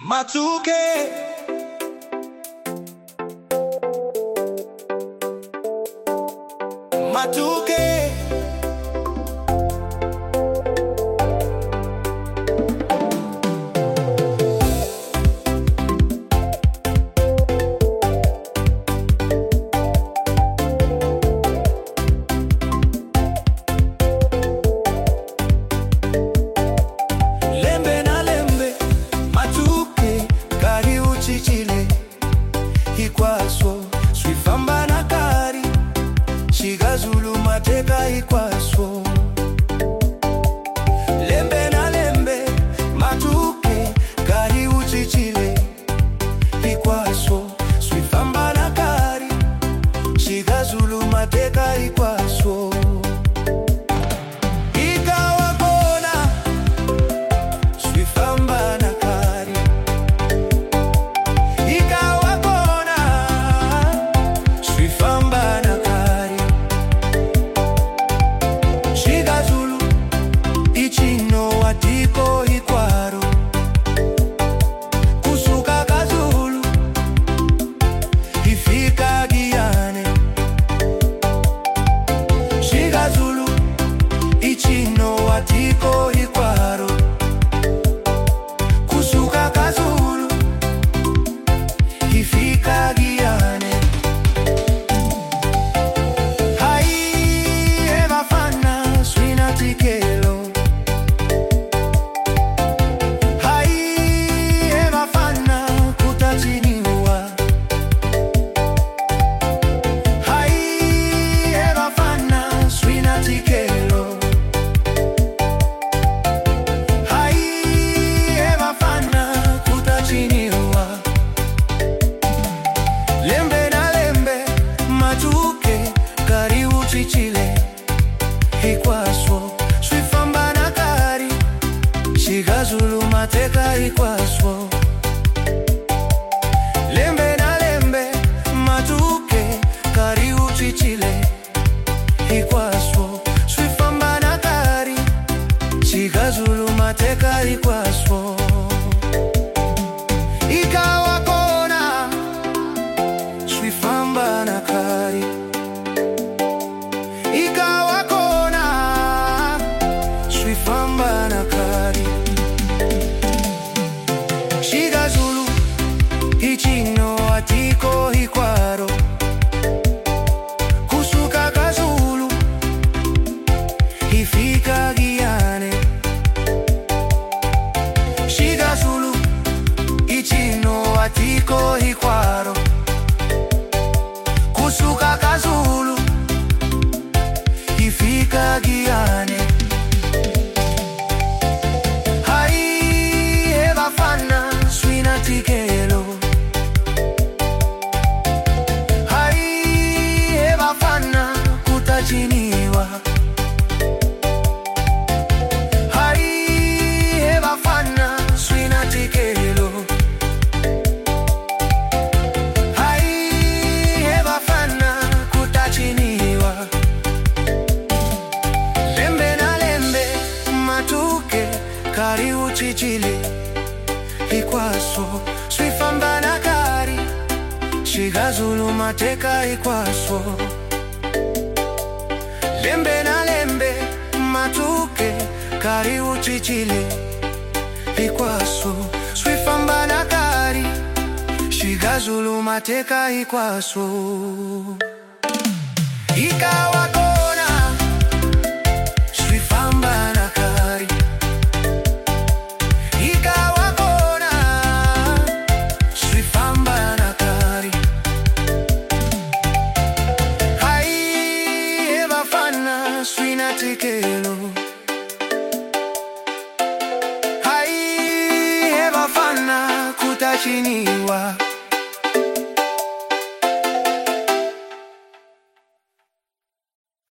Matuke Matuke Lembe na lembe Matuke kari uchichile Hikwaso swifamba na kari Shigazulu mateka ikwaso Lembe na lembe Matuke kari uchichile Ikwaso swifamba na kari Shigazulu mateka ikwaso Ikawa kona swifamba na kari Ikawa kona swifamba na kari Shigazulu ichino watiko ikwaro Kusuka kazulu ifika giane Shigazulu ichino watiko ikwaro Kusuka kazulu ifika giane Hai evafana swina tikelo Hai evafana kutachiniwa Hai evafana swina tikelo Hai evafana kutachiniwa Lembe na lembe Matuke kari uchichile Ikwaso swifamba na kari Shigazulu mateka ikwaso Lembe na lembe Matuke kari uchichile Ikwaso swifamba na kari Shigazulu mateka ikwaso Ikawa kona swifamba na kari Ikawa kona swifamba na kari Shigazulu ichino atiko ikwaro Kusuka kazulu ifika giane Shigazulu ichino atiko ikwaro Kusuka kazulu ifika giane Hai evafana swina tikelo Hai evafana kutachiniwa Hai evafana swina tikelo Hai evafana kutachiniwa Lembe na lembe Matuke kari uchichile Ikwaso swifamba na kari Shigazulu mateka ikwaso Lembe na lembe Matuke kari uchichile Ikwaso swifamba na kari Shigazulu mateka ikwaso Ikawa kona swifamba na kari Ikawa kona swifamba na kari Hai evafana swina tikelo Hai evafana kutachiniwa